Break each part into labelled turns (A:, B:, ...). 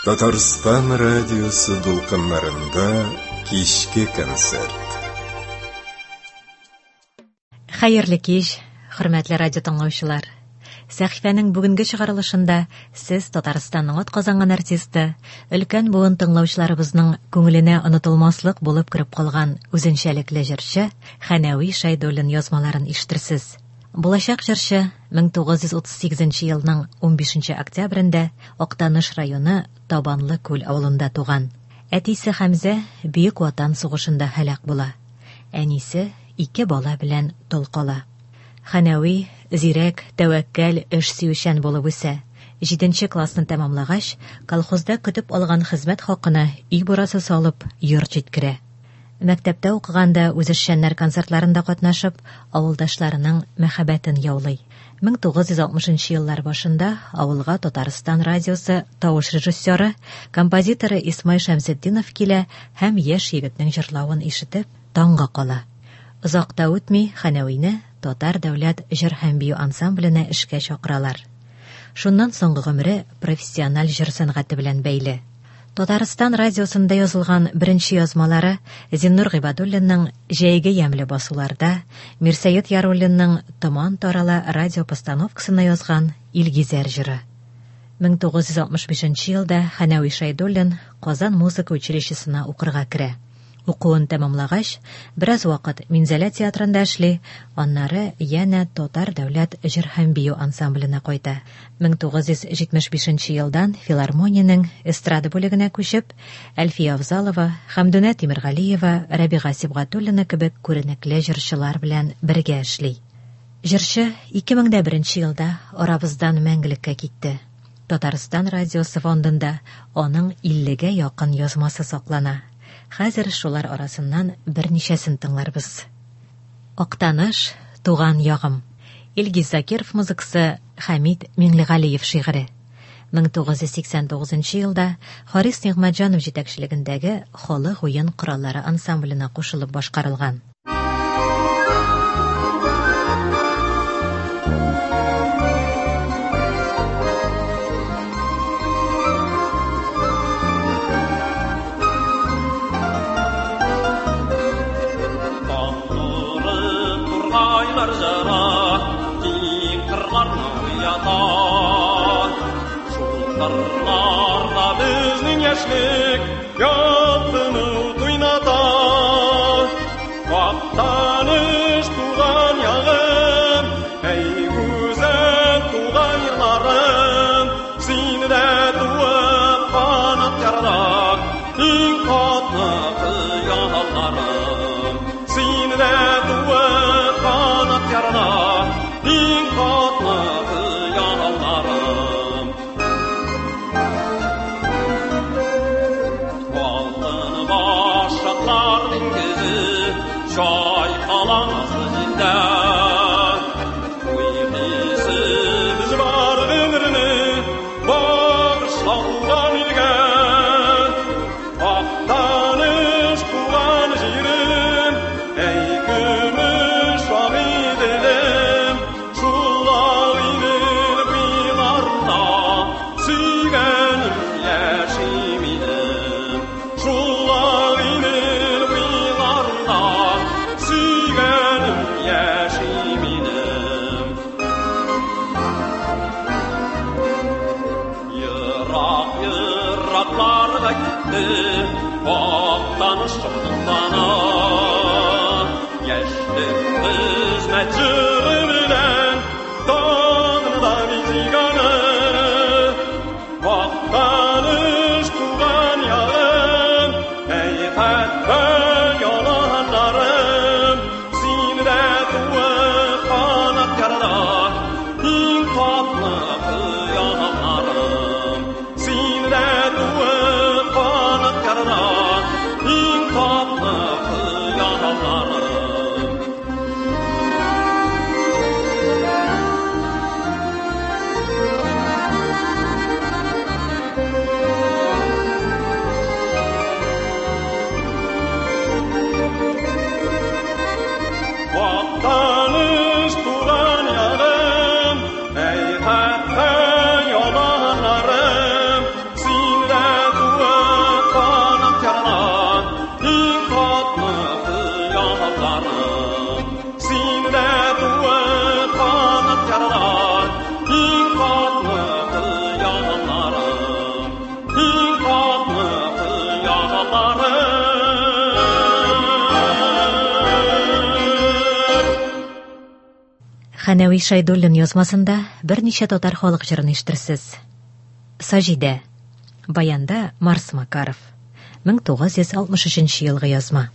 A: Татарстан радиосы дулкыннарында кичке концерт.
B: Хәерле кич, хөрмәтле радио тыңлаучылар. Сәхифәнең бүгенге чыгарылышында сез Татарстанның атказанган артисты, өлкән буын тыңлаучыларыбызның күңеленә онытылмаслык булып кирип калган үзенчәлекле җырчы Хәнәви Шәйдуллин язмаларын ишетерсез. Булачак җырчы 1938 елның 15 октябрендә Актаныш районы Табанлы күл авылында туган. Әтисе Хәмзә Бөек Ватан сугышында һәлак була. Әнисе 2 бала белән тол кала. Хәнәви зирәк, тәвәккәл, эш сөючән булып үсә. 7 классны тәмамлагач, колхозда көтеп алган хезмәт хакына үй бурасы салып, йорт җиткерә. Мәктәптә укыганда үзешчәннәр концертларында катнашып, авылдашларының мәхәббәтен яулый. 1960 еллар башында авылга Татарстан радиосы тавыш режиссеры, композиторы Исмай Шәмсетдинов килә һәм яшь егетнең җырлавын ишетеп, таңга кала. Озак та үтми Хәнәвине Татар дәүләт җыр һәм бию ансамбленә эшкә чакыралар. Шуннан соңгы гомере профессиональ җыр сәнгате белән бәйле. Татарстан радиосында язылган беренче язмалары Зиннур Гыйбадуллинның Җәйге ямле басуларда, Мирсәет Яруллинның Томан тарала радиопостановкасына язган Илгизәр җыры. 1965 елда Хәнәви Шәйдуллин Казан музыка училищесына укырга керә. Укуын тәмамлагач, бераз вакыт Минзәлә театрында эшли, аннары янә Татар дәүләт җыр һәм бию ансамбленә кайта. 1975 елдан филармониянең эстрада бүлегенә күчеп, Әлфия Авзалова, Хәмдүнә Тимергалиева, Рәбига Сибгатуллина кебек күренекле җырчылар белән бергә эшли. Җырчы 2001 елда арабыздан мәңгелеккә китте. Татарстан радиосы фондында аның 50-гә якын язмасы саклана. Хәзер шулар арасыннан берничәсен тыңларбыз. Актаныш, туган ягым. Илгиз Закиров музыкасы, Хәмид Миңлегалиев шигыре. 1989 елда Харис Нигъмәтҗанов җитәкчелегендәге халык уен кораллары ансамбленә кушылып башкарылган.
C: Шуларда безнең яшьлек ялтыны туйната. Актаныш туган ягым, әй гүзәл туган елларым, сине дә туып канат ярдак, иң катлы хыялларым. Сине дә туып канат ярдак, иң катлы хыялларым. Şaykalamaz dildə Uyğisi biz var ömrünü Bağışlanğan ilgə Aktaныш tuğan jirim Ey gümüş vamid edim Şullar inir bilarla Süygenim yaşim idim Şullar inir bilarla Süygenim yaşim idim Yıraklarda gitti Aktaныш çokluğuna Yaşlık hizmet jırı bilen Dağında biziganı Aktaныш tuğan yağım Ey fətbə yalanlarım Sini də tuğub kanat yaradak İn tatlı hıyalanlarım Sini də tuğub kanat yaradak İn tatlı hıyalanlarım
B: Хәнәви Шайдуллин язмасында берничә татар халык җырын ишетерсез. Саҗидә. Баянда Марс Макаров. 1963 елгы язма.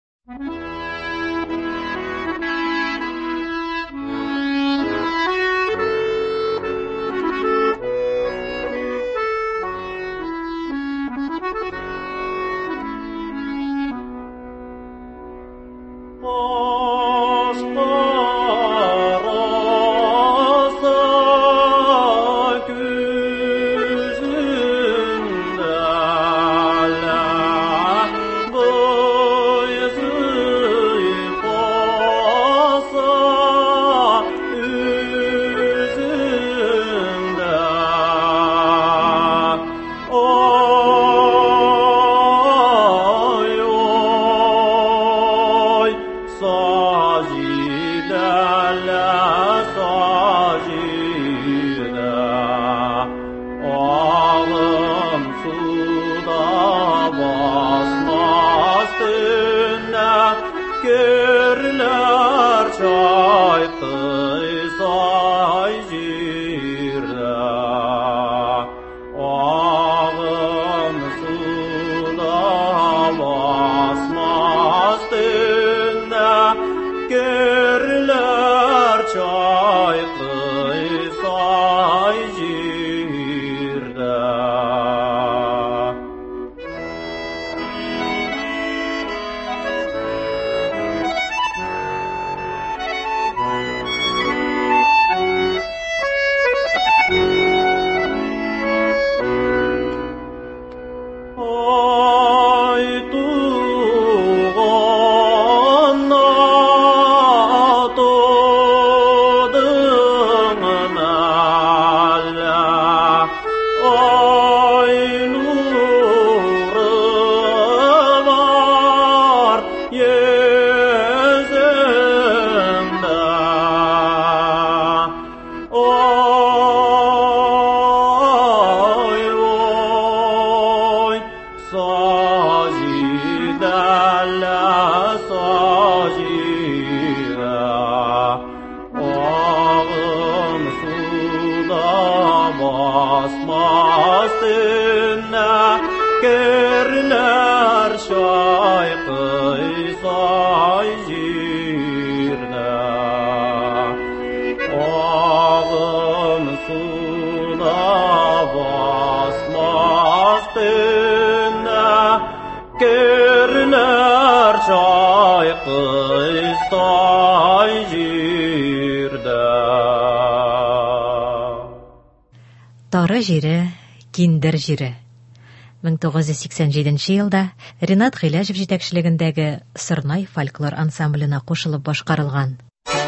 B: Тары җире, киндер җире. 1987 елда Ринат Гыйләҗев җитәкчелегендәге Сырнай фольклор ансамблена кушылып башкарылган.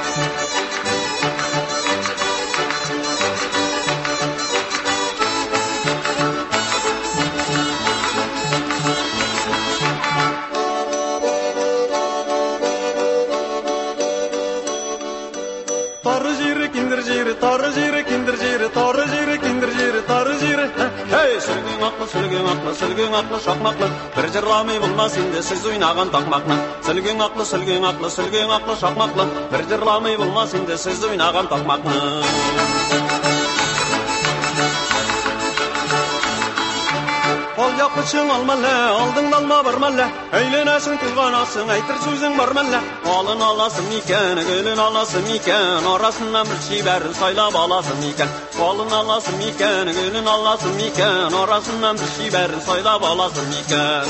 C: Сөлгең аклы шакмаклы, бер җырламый булмас инде сез уйнаган такмакны. Сөлгең аклы шакмаклы, бер җырламый булмас инде сез уйнаган такмакны. Ал яклычың алмалла, алдыңда алма бар мәллә. Әйләнәсең тулганасың, әйтер сүзең бар мәллә. Алын аласың икән, гөлен аласың икән, арасыннан бер шибәрен сайлап аласың икән. Алын аласың икән, гөлен аласың икән, арасыннан бер шибәрен сайлап аласың икән.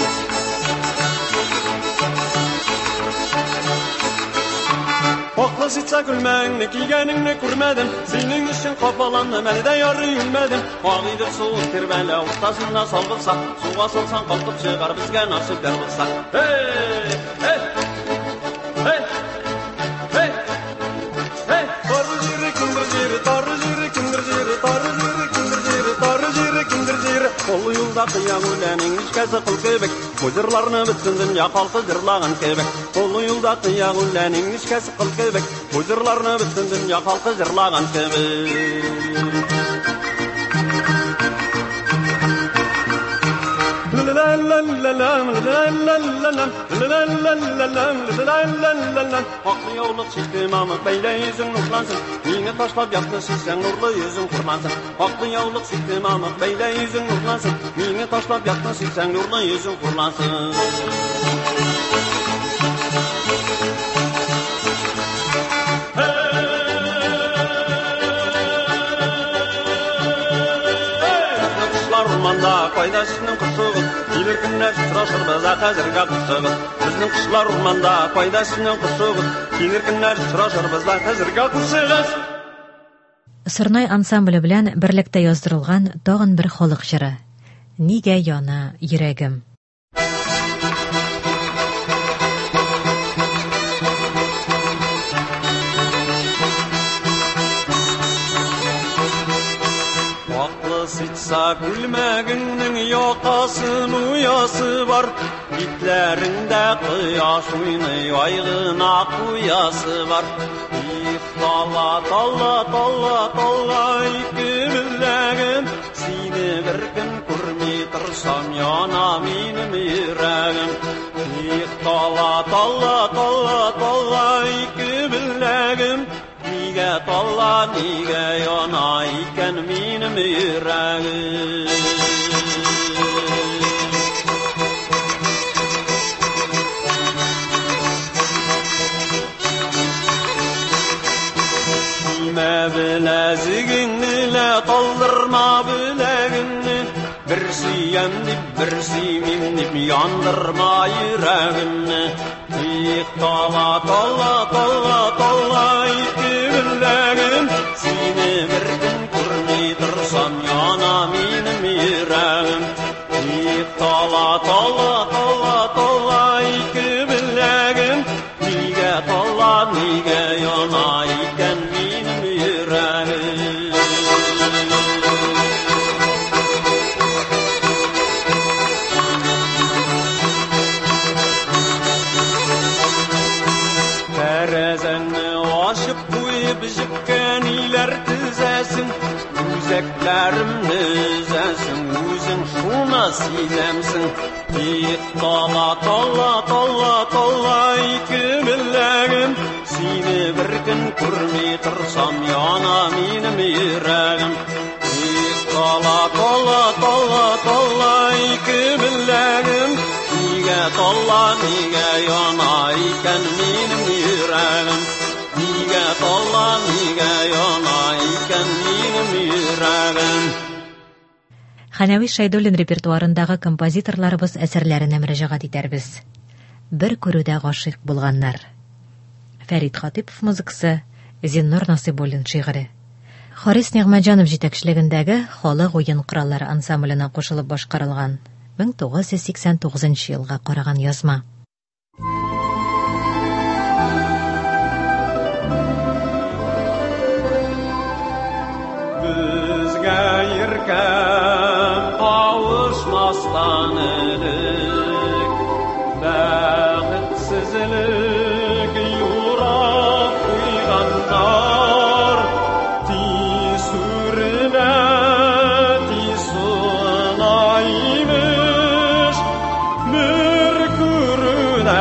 C: Акла ситса күлмәңне, кигәнеңне күрмәдем. Синең өчен капаланным, әле дә ярый үлмәдем. Агыйдыр суык тирбәлә, уртасында салгылса, суга салсаң калкып чыгар безгә насыйп булса. Hey! Hey! Hey! Hey! Hey! Тары җире, киндер җире, тары җире, киндер җире, тары җире, киндер җире, тары җире, киндер җире. Ул юлда кыя үләнең ишкәсе кыл кебек, җырларны бөтен дөнья халкы җырлаган кебек. Ул юлда кыя үләнең ишкәсе кыл кебек, җырларны бөтен дөнья халкы җырлаган кебек. La la la Aklı yoluk çıktım ama beyle yüzün nurlansın. Mini taşlap yaptın sen nurlu yüzün kurlansın. Aklı yoluk çıktım ama beyle yüzün nurlansın. Mini taşlap yaptın sen nurlu yüzün kurlansın. Ormanda koydasının kuşuğuz, gelir günler sıraşır bize hazırga kuşuğuz. Bizning qishlar ormanda koydasının kuşuğuz, gelir günler sıraşır bize hazırga kuşuğuz.
B: Сырнай ансамблі белән берлектә яздырылган тагын бер халык җыры. Нигә яна йөрәгем?
C: Sıçsa gülmeginin yakasın uyası var. Bitlerinde kıyaş oynay aygına kuyası var. Talla talla talla talla iki bileğim. Seni bir gün kurmay tursam yana benim yüreğim. Talla talla talla talla iki bileğim. Niga talla niga yana iken benim yüreğim. Kime bileziginle kaldırma bileğini. Bir siyem dip bir simim dip yandırma yüreğini. Talla talla talla talla iki bileğim. Seni bir gün kurmay tursam yana benim yüreğim. Talla talla talla talla iki bileğim. Niga talla niga yana iken benim yüreğim. Terezenni aşıp koyup jipkeniler tizesin. Üzeklerimni üzesin, özün şuna silemsin. Talla talla talla talla iki bileğim. Seni bir gün kurmay tursam yana benim yüreğim. Talla talla talla talla iki bileğim. Niga talla niga yana iken benim yüreğim. Niga talla niga yana iken benim yüreğim.
B: Хәнәви Шәйдуллин репертуарындагы композиторларыбыз әсәрләренә мөрәҗәгать итәрбез. Бер күрүдә гашыйк булганнар. Фәрит Хатипов музыкасы, Зиннур Насыйбуллин шигыре. Харис Нигъмәтҗанов җитәкчелегендәге халык уен кораллары ансамбленә кушылып башкарылган 1989 елга караган язма.
C: Безгә йөргән кавышмастан элек, бәхетсезлек юрап куйганнар. Тиз сүренә, тиз суына имеш, бер күрүдә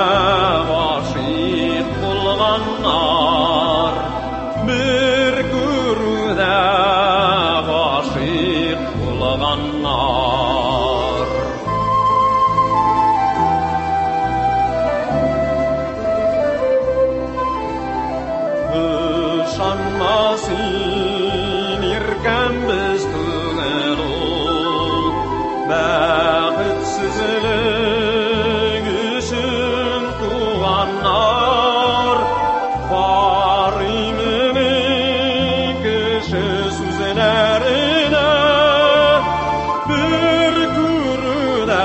C: гашыйк булганнар. Бер күрүдә гашыйк булганнар. Ышанмасын иркәнбез түгел ул, бәхетсезлек өчен туганнар. Карыймыни кеше сүзләренә, бер күрүдә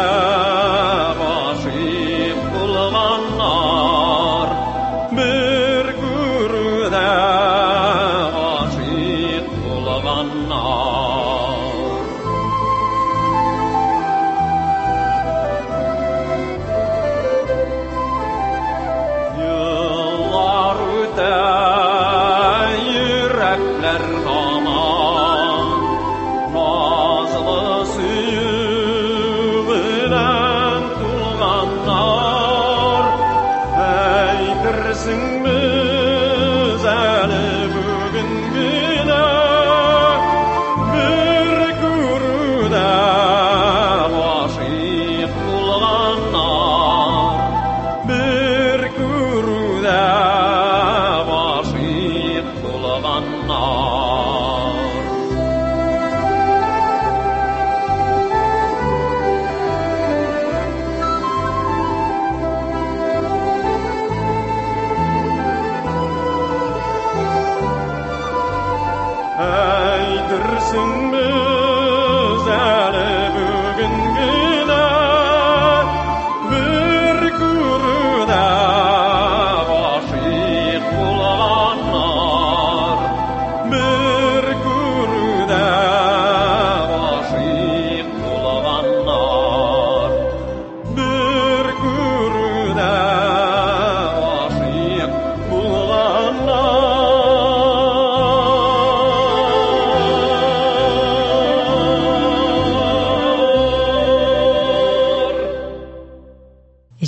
C: гашыйк булганнар. Бер күрүдә гашыйк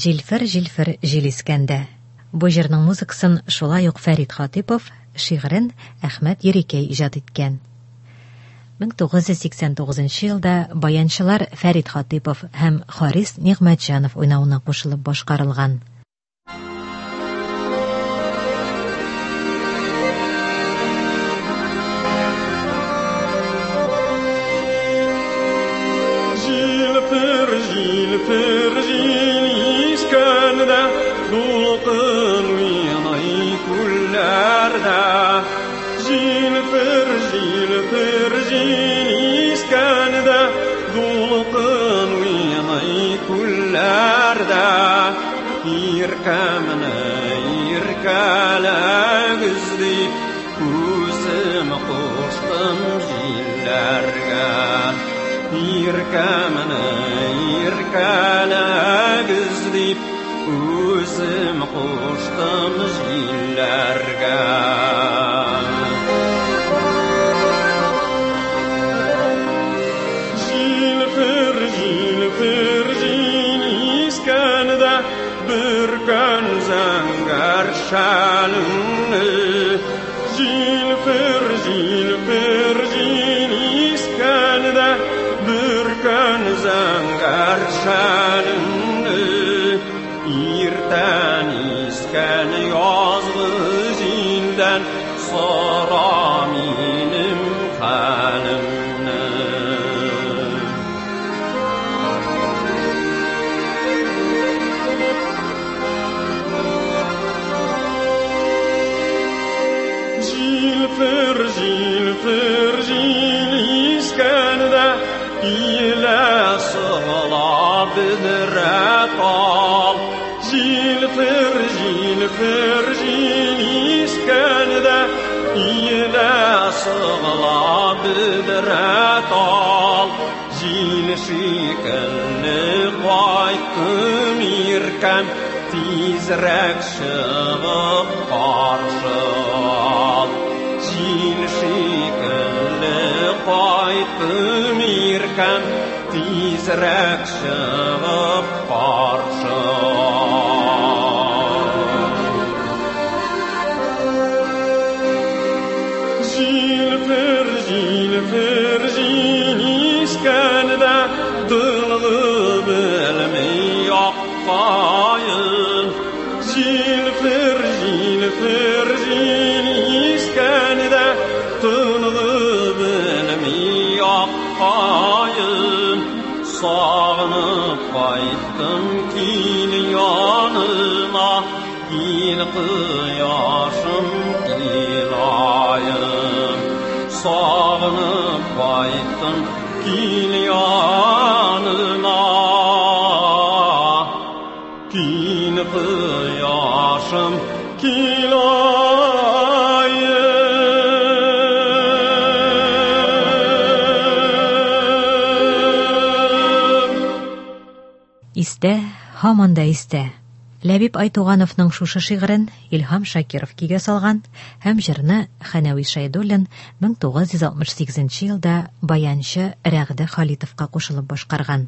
B: Җилфер җил искәндә. Бу җырның музыкасын шулай ук Фәрит Хатипов, шигырен Әхмәт Ерикәй иҗат иткән. 1989 елда баянчылар Фәрит Хатипов һәм Харис Нигъмәтҗанов уйнавына кушылып башкарылган.
C: Җилфер җил искәндә, дулкын уйный күлләрдә. Җилфер җил искәндә, дулкын уйный күлләрдә. Иркәмне иркәләгез дип, күзем куштым җилләргә. Иркәмне иркәләгез дип, күзем куштым җилләргә. Җилфер җил искәндә, бер көн зәңгәр шәлеңне. Җилфер җил искәндә, bir kön zəngər şəlinni. İrtən iskən yazğı zildən, sıra minim xəlimni. Җilfir җil iskəndə, İlə sıla bidrət al. Җilfir җil искәндә, İlə sıla bidrət al. Җил шикелле кайттым иркәм, тизрәк чыгып каршы ал. Җил шикелле кайттым иркәм, тизрәк чыгып каршы ал. Җилфер җил искәндә, дылгы белмәй яккайын. Җилфер җил искәндә, дылгы белмәй яккайын. Сагынып кайттым кил яныма, кил кыяшым кил айым. Сагынып кайттым кил яныма, кил кыяшым кил айым.
B: Истә, һаман да истә. Ләбиб Айтугановның шушы шигырен Илһам Шакиров кигә салган һәм җырны Хәнәви Шәйдуллин 1968 елда баянчы Рәгъдә Халитовка кушылып башкарган.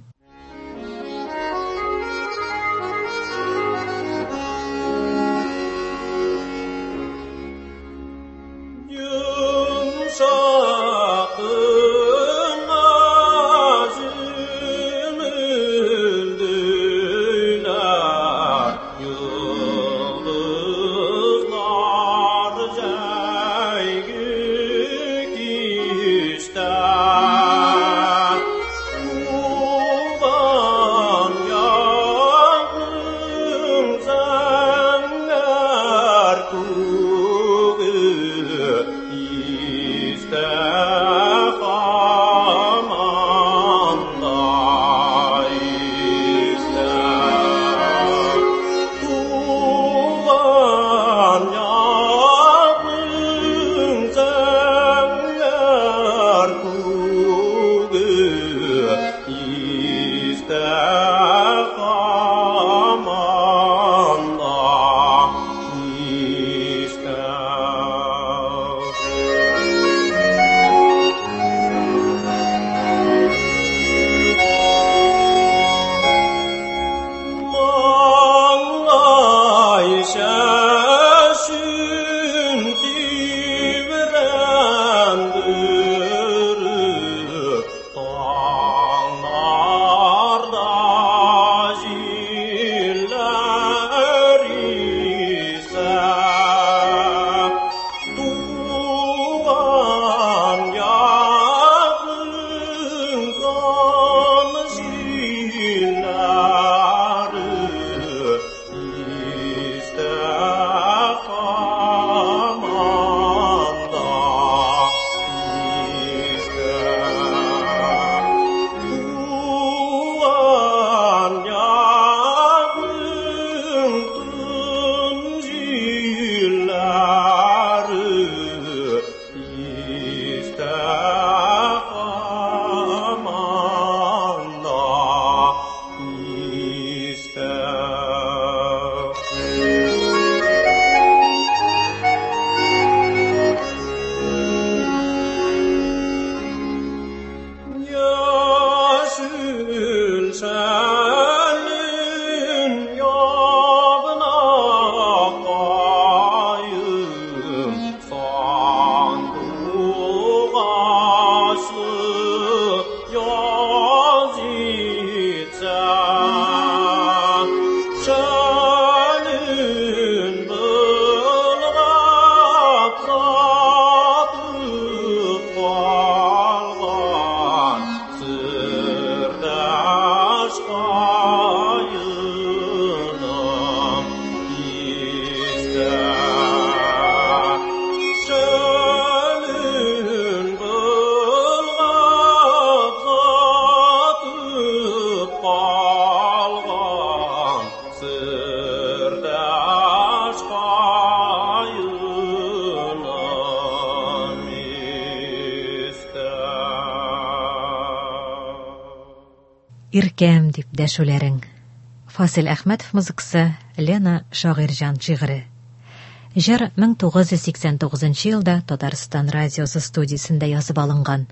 B: иркәм дип дәшүләрең. Фасил Әхмәтов музыкасы, Лена Шагыйрҗан шигыре. Җыр 1989 елда Татарстан радиосы студиясендә язып алынган.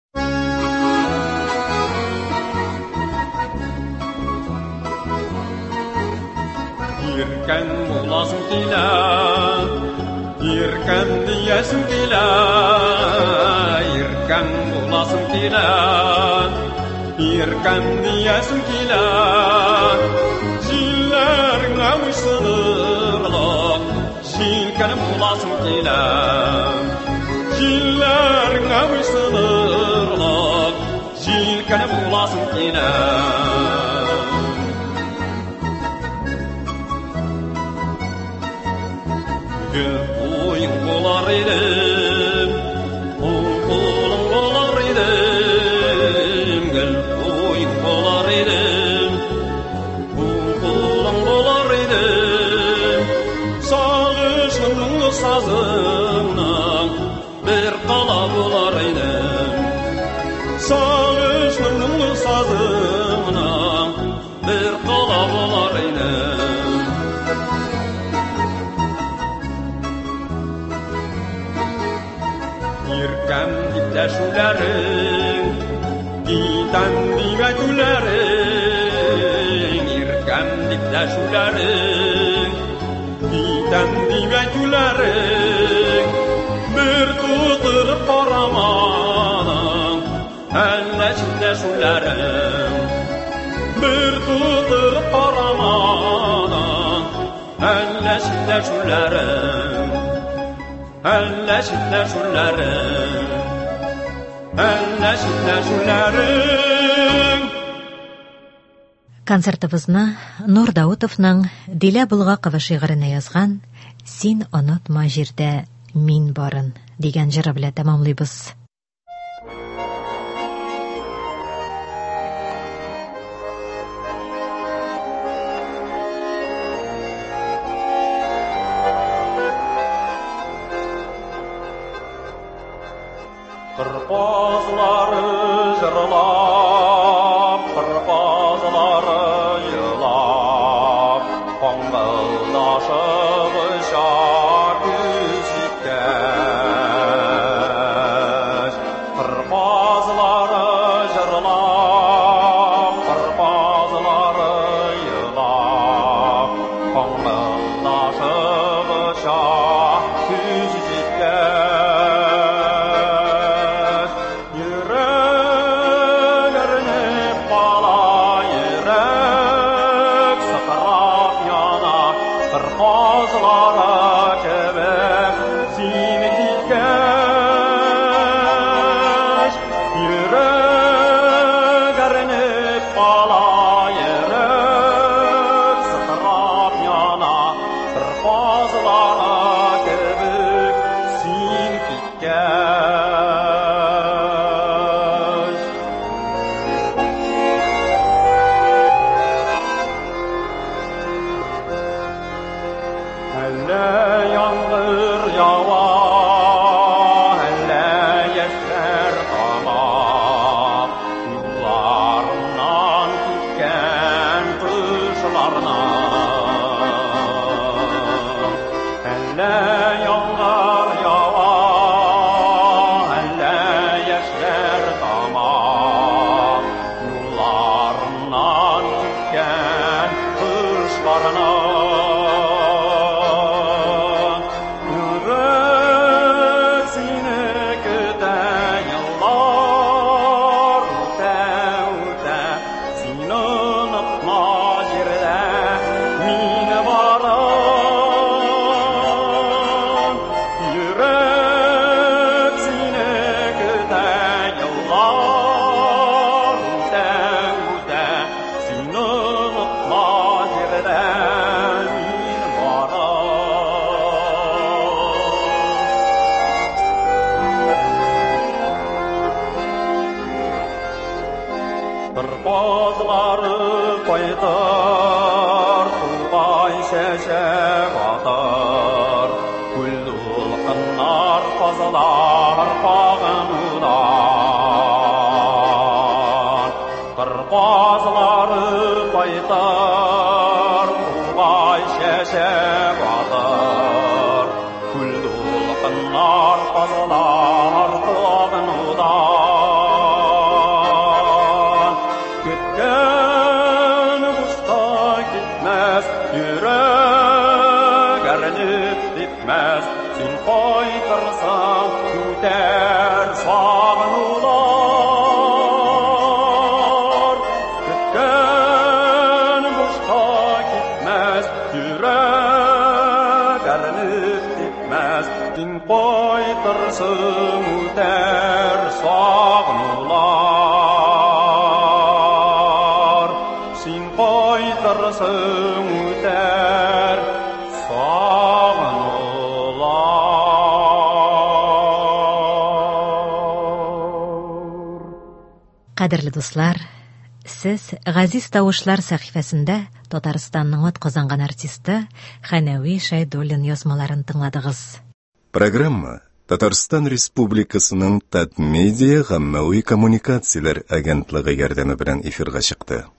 C: Иркәм буласың килә, иркәм диясың килә, иркәм буласың килә, иркәм диясың килә. Җилләреңә уйсынырлык, җилкәнем буласың килә. Җилләреңә уйсынырлык, җилкәнем буласың килә. Uyun bolar idim, kulum bolar idim, uyun bolar idim, kulum bolar idim. Sağışımın sazından bir qala bolar idim. Sağışımın sazından bir qala bolar idim. Irkam dip däşüläring, gitan dibe güläring. Irkam dip däşüläring, gitan dibe güläring. Bir tutırıp qaramadan, əlləşib däşüläring. Bir tutırıp qaramadan, əlləşib däşüläring. Əlləşiblər şullarım, əlləşiblər şullarım.
B: Концертыбызны Нур Даутовның Дилә Булгакова шигыренә язган «Син онытма җирдә мин барын» дигән җыры белән тәмамлыйбыз.
C: Qırpazları jırlap, qırpazları yılap, qonqıldaşıb ışar küçükkäş. Qırpazları jırlap, qırpazları yılap, qonqıldaşıb ışar küçükkäş. Кыр казлары кайтар, Угай шәшәп атар, Күл дулкыннар казлар тагынудан. Көткән бушка китмәс, йөрәк әрнеп типмәс, Син кайтырсаң күтәр сагынулар. Көткән бушка китмәс, йөрәк әрнеп типмәс, Син кайтырсаң үтәр сагынулар. Син кайтырсаң үтәр
B: Кадерле дуслар, сез Газиз тавышлар сәхифәсендә Татарстанның атказанган артисты Хәнәви Шәйдуллин язмаларын тыңладыгыз.
A: Программа Татарстан Республикасының Татмедиа гаммәви коммуникацияләр агентлыгы ярдәме белән эфирга чыкты.